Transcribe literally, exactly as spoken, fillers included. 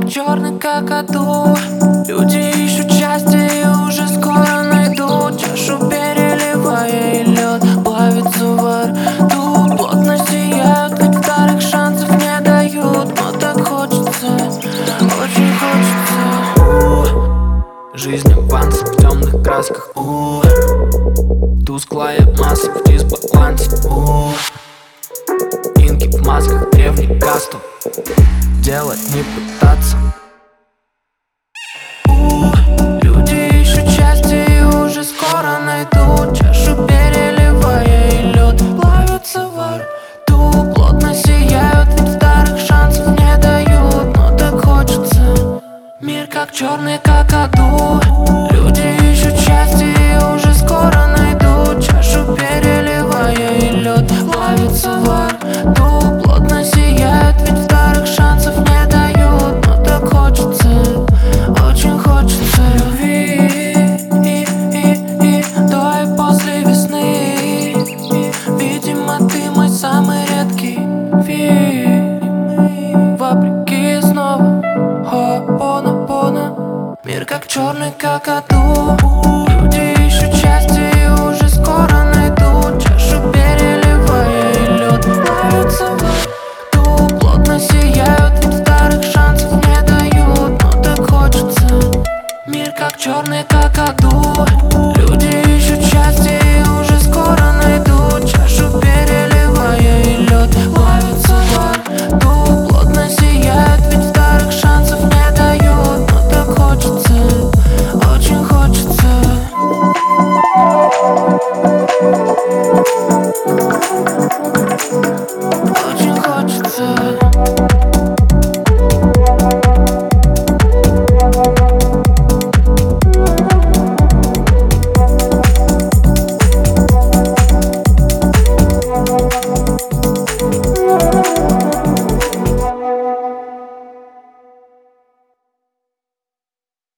как черный какаду. Люди ищут счастье и уже скоро найдут. Чашу переливая, и лед плавится во рту. Плотно сияют, ведь вторых шансов не дают. Но так хочется, очень хочется. У, жизнь аванс в темных красках. У, тусклая масса в дисбалансе. У, инки в масках древних кастов. Делать не пытаться. У, люди ищут счастье и уже скоро найдут. Чашу переливая, и лед плавится во рту. Плотно сияют, ведь вторых шансов не дают. Но так хочется. Мир как черный какаду. Люди ищут счастье и уже скоро найдут. Чашу переливая, и лед плавится во рту. Плотно сияют, ведь вторых шансов не дают. Но так хочется, очень хочется любви. И, и, и до и после весны. И, видимо, ты мой самый редкий вид. Вопреки снова Хо'опона. Мир как черный какаду. Люди ищут счастье и уже скоро найдут. Чашу переливая, и лед плавится во рту. Плотно сияют, ведь вторых шансов не дают. Но так хочется. Мир как черный какаду. Люди ищут счастье и уже скоро найдут. Чашу переливая, и лед плавится во рту. Плотно сияют, ведь вторых шансов не дают. Но так хочется, очень хочется. Очень хочется.